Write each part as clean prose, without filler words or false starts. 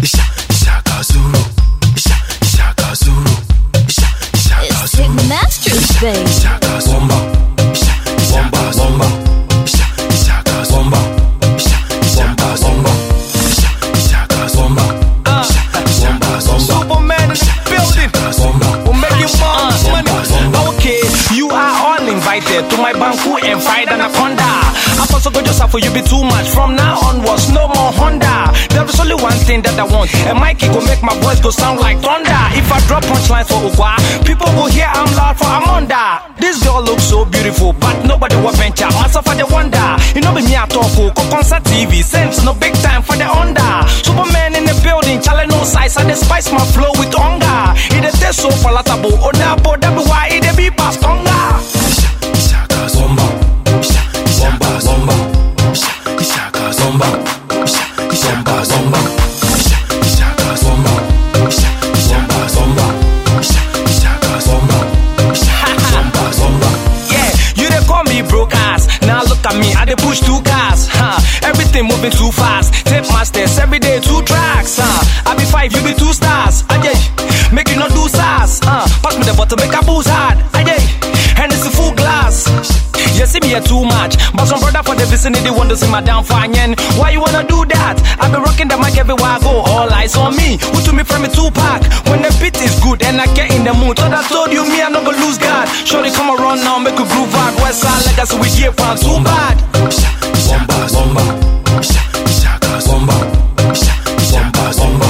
Ishaka Zulu. Ishaka Zulu. Ishaka Zulu. It's Masters, babe. Ishaka Zomba. Zomba Zomba. Ishaka Zomba. Ishaka Zomba. Ishaka Zomba. Zomba Zomba. Superman in the building. We'll make you more money. Okay, you are all invited to my banku and fight anaconda. I also go just for you be too much. From now onwards, no more Honda. There is only one thing that I want, and Mikey go make my voice go sound like thunder. If I drop punchlines for Ukwa, people will hear I'm loud for Amanda. This girl looks so beautiful, but nobody will venture. Myself for the wonder. You know me at all for concert TV. Sense no big time for the under. Superman in the building, challenge no size, and they spice my flow with hunger. It is so palatable. Oh, now, but that be why it be past hunger. Ishaka Zomba. Zomba Zomba. Ishaka Zomba. Zomba Zomba. Ishaka Zomba. Zomba Zomba. Ishaka Zomba. Zomba Zomba. Yeah, you they call me broke ass. Now look at me, I dey push 2 cars. Everything moving too fast. Tape masters every day 2 tracks. I be 5, you be 2 stars. Make you not do sass. Pass me the bottle, make a booze hard. And it's a full glass. You see me here too much, but some brother for the vicinity want to see my downfall. Why you wanna do that? I be rocking the mic everywhere I go. All eyes on me. Who to me from me 2-pack? When the beat is good and I get in the mood. So I told you me I'm not gonna lose God. Sure they come around now, make a groove hard. West side legacy we here from too bad. Zomba Zomba. Ishaka Zomba. Zomba Zomba.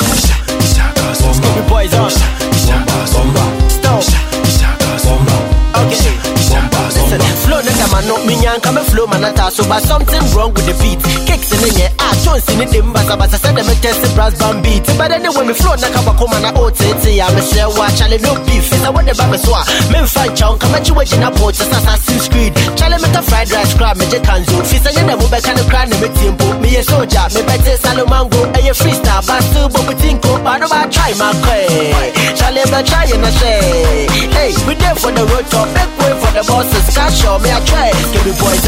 Ishaka Zomba. Scooby boys on. Zomba Zomba. Stone. Ishaka Zomba. Okay. Zomba Zomba. Flow nigga man no me nyan come flow man so but something wrong with the beat. Kicks in the Jones in the basa basa said them test the brass band beat. But anyway me flow naka ba come na OTT ya me say watch chale no beef. Is what the baba so me fan chow come at you in a port Assassin's Creed. Chale me the fried rice crab me je kanzo. Fisa nyenda mo be kan cry na me tempo. Me a soldier me better Salomango e freestyle but still but we think oh I try my way. Chale me try and I say hey we there for the road top back way for the bosses cash show me I try. Give me boys